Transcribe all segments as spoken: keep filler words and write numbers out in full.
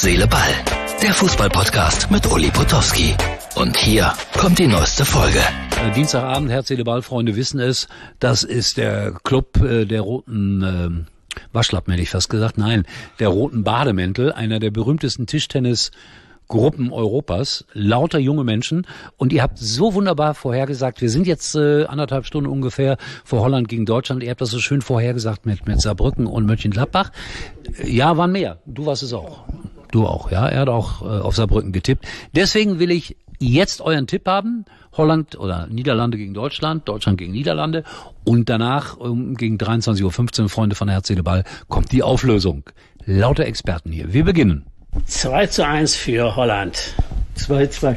Herz, Seele, Ball. Der Fußball-Podcast mit Uli Potowski. Und hier kommt die neueste Folge. Dienstagabend, Herz, Seele, Ball, Freunde wissen es. Das ist der Club äh, der roten äh, Waschlappen, hätte ich fast gesagt. Nein, der roten Bademäntel, einer der berühmtesten Tischtennisgruppen Europas. Lauter junge Menschen. Und ihr habt so wunderbar vorhergesagt, wir sind jetzt äh, anderthalb Stunden ungefähr vor Holland gegen Deutschland. Ihr habt das so schön vorhergesagt mit, mit Saarbrücken und Mönchengladbach. Ja, waren mehr. Du warst es auch. Du auch, ja. Er hat auch äh, auf Saarbrücken getippt. Deswegen will ich jetzt euren Tipp haben. Holland oder Niederlande gegen Deutschland, Deutschland gegen Niederlande. Und danach um, gegen dreiundzwanzig Uhr fünfzehn, Freunde von Herz, Seele, Ball, kommt die Auflösung. Lauter Experten hier. Wir beginnen. zwei zu eins für Holland. zwei zwei.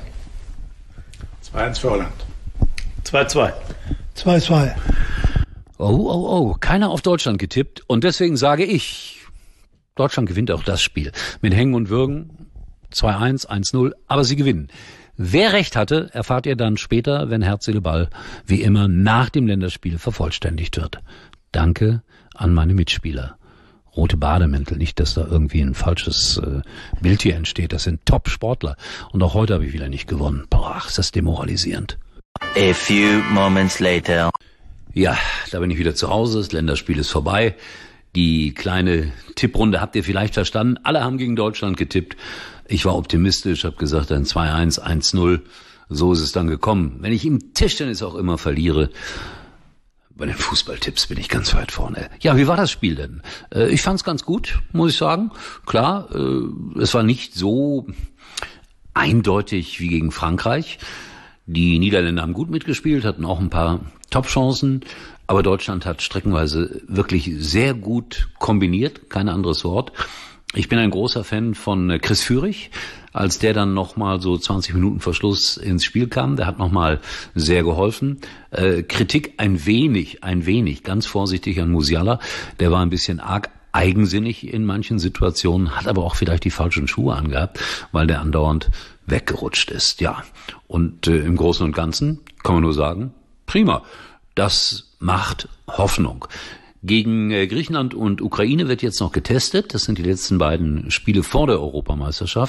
zwei eins für Holland. zwei zwei. zwei zwei. Oh, oh, oh. Keiner auf Deutschland getippt. Und deswegen sage ich, Deutschland gewinnt auch das Spiel. Mit Hängen und Würgen. zwei eins, eins null. Aber sie gewinnen. Wer recht hatte, erfahrt ihr dann später, wenn Herz, Seele, Ball wie immer nach dem Länderspiel vervollständigt wird. Danke an meine Mitspieler. Rote Bademäntel, nicht, dass da irgendwie ein falsches äh, Bild hier entsteht. Das sind Top-Sportler. Und auch heute habe ich wieder nicht gewonnen. Boah, ist das demoralisierend. A few moments later. Ja, da bin ich wieder zu Hause. Das Länderspiel ist vorbei. Die kleine Tipprunde habt ihr vielleicht verstanden. Alle haben gegen Deutschland getippt. Ich war optimistisch, habe gesagt, ein zwei eins, eins null. So ist es dann gekommen. Wenn ich im Tischtennis auch immer verliere, bei den Fußballtipps bin ich ganz weit vorne. Ja, wie war das Spiel denn? Äh, ich fand's ganz gut, muss ich sagen. Klar, äh, es war nicht so eindeutig wie gegen Frankreich. Die Niederländer haben gut mitgespielt, hatten auch ein paar Top-Chancen. Aber Deutschland hat streckenweise wirklich sehr gut kombiniert, kein anderes Wort. Ich bin ein großer Fan von Chris Führig, als der dann nochmal so zwanzig Minuten vor Schluss ins Spiel kam. Der hat nochmal sehr geholfen. Äh, Kritik ein wenig, ein wenig, ganz vorsichtig an Musiala. Der war ein bisschen arg eigensinnig in manchen Situationen, hat aber auch vielleicht die falschen Schuhe angehabt, weil der andauernd weggerutscht ist. Ja, und äh, im Großen und Ganzen kann man nur sagen, prima. Das macht Hoffnung. Gegen äh, Griechenland und Ukraine wird jetzt noch getestet. Das sind die letzten beiden Spiele vor der Europameisterschaft.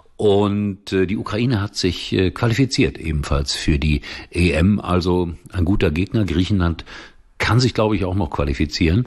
Und äh, die Ukraine hat sich äh, qualifiziert ebenfalls für die E M. Also ein guter Gegner. Griechenland kann sich, glaube ich, auch noch qualifizieren.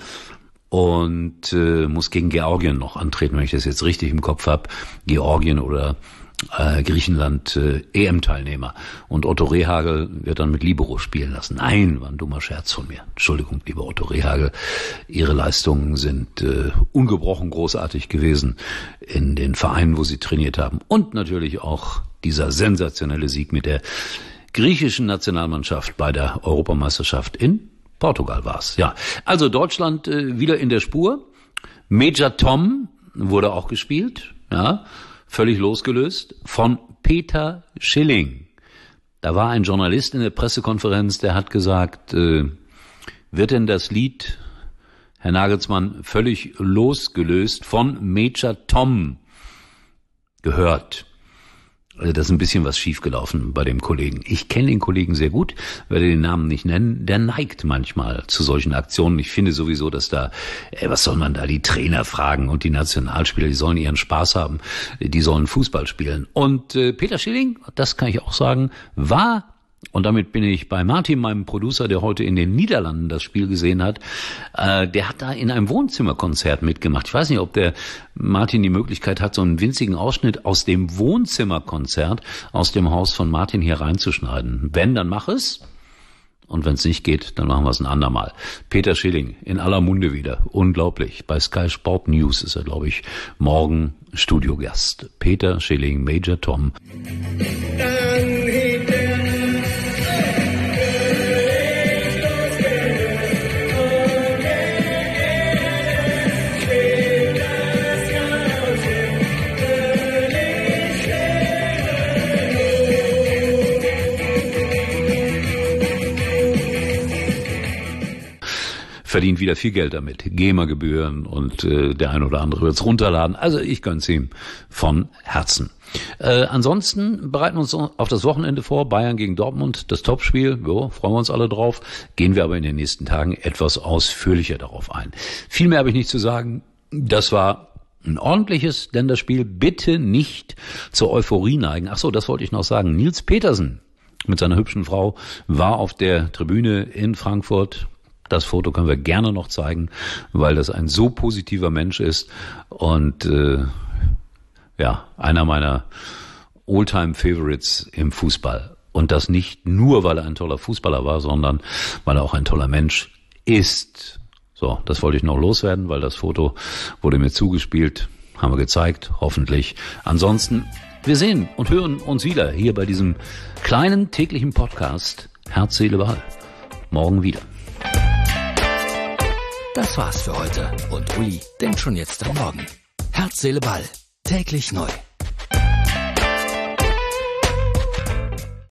Und äh, muss gegen Georgien noch antreten, wenn ich das jetzt richtig im Kopf habe. Georgien oder Äh, Griechenland äh, E M-Teilnehmer. Und Otto Rehhagel wird dann mit Libero spielen lassen. Nein, war ein dummer Scherz von mir. Entschuldigung, lieber Otto Rehhagel. Ihre Leistungen sind äh, ungebrochen großartig gewesen in den Vereinen, wo sie trainiert haben. Und natürlich auch dieser sensationelle Sieg mit der griechischen Nationalmannschaft bei der Europameisterschaft in Portugal war's. Ja, also Deutschland äh, wieder in der Spur. Major Tom wurde auch gespielt, ja. Völlig losgelöst von Peter Schilling. Da war ein Journalist in der Pressekonferenz, der hat gesagt, äh, wird denn das Lied, Herr Nagelsmann, völlig losgelöst von Major Tom gehört? Also da ist ein bisschen was schiefgelaufen bei dem Kollegen. Ich kenne den Kollegen sehr gut, werde den Namen nicht nennen. Der neigt manchmal zu solchen Aktionen. Ich finde sowieso, dass da, ey, was soll man da, die Trainer fragen und die Nationalspieler, die sollen ihren Spaß haben, die sollen Fußball spielen. Und äh, Peter Schilling, das kann ich auch sagen, war, und damit bin ich bei Martin, meinem Producer, der heute in den Niederlanden das Spiel gesehen hat, äh, der hat da in einem Wohnzimmerkonzert mitgemacht. Ich weiß nicht, ob der Martin die Möglichkeit hat, so einen winzigen Ausschnitt aus dem Wohnzimmerkonzert aus dem Haus von Martin hier reinzuschneiden. Wenn, dann mach es. Und wenn es nicht geht, dann machen wir es ein andermal. Peter Schilling, in aller Munde wieder. Unglaublich. Bei Sky Sport News ist er, glaube ich, morgen Studiogast. Peter Schilling, Major Tom. Verdient wieder viel Geld damit. GEMA-Gebühren und äh, der ein oder andere wird es runterladen. Also ich gönn's ihm von Herzen. Äh, ansonsten bereiten wir uns auf das Wochenende vor. Bayern gegen Dortmund, das Topspiel. Jo, freuen wir uns alle drauf. Gehen wir aber in den nächsten Tagen etwas ausführlicher darauf ein. Viel mehr habe ich nicht zu sagen. Das war Ein ordentliches Länderspiel, bitte nicht zur Euphorie neigen. Ach so, das wollte ich noch sagen. Nils Petersen mit seiner hübschen Frau war auf der Tribüne in Frankfurt. Das Foto können wir gerne noch zeigen, weil das ein so positiver Mensch ist und äh, ja, einer meiner All-Time-Favorites im Fußball. Und das nicht nur, weil er ein toller Fußballer war, sondern weil er auch ein toller Mensch ist. So, das wollte ich noch loswerden, weil das Foto wurde mir zugespielt, haben wir gezeigt, hoffentlich. Ansonsten, wir sehen und hören uns wieder hier bei diesem kleinen täglichen Podcast Herz, Seele, Ball. Morgen wieder. Das war's für heute und Uli denkt schon jetzt am Morgen. Herz, Seele, Ball. Täglich neu.